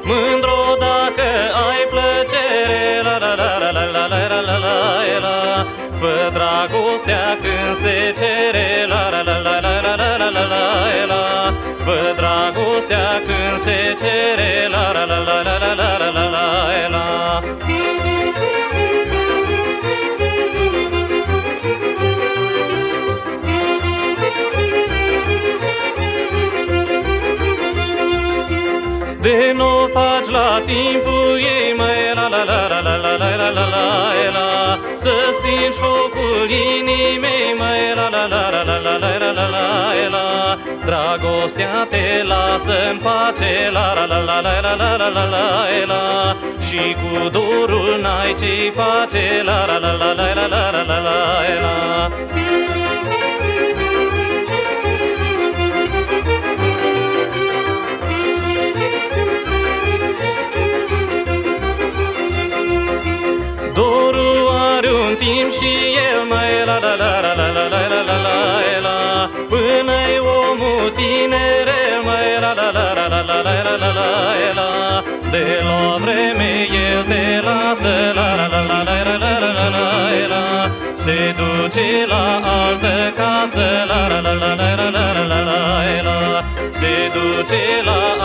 Mândru dacă ai plăcere, la la la la la la la la la la. Fă dragostea când se cere, la la la la la la la la la la. Fă dragostea când se cere, la la la la la la la la la la. De nu faci la timpul ei, măi, la la la la la la la la la la la. Să stingi focul inimii, măi, la la la la la la la la la la la. Dragostea te lasă în pace, la la la la la la la la la la la. Și cu dorul n-ai ce-i face, la la la la la la la la la la la. Dorul are un timp și el, mai la la la la la la la la la la la. Până-i omul tinerel, mai la la la la la la la la la la la. De la vreme el te lasă, la la la la la la la la la la. Se duce la altă casă, la la la la la la la la la la. Se duce la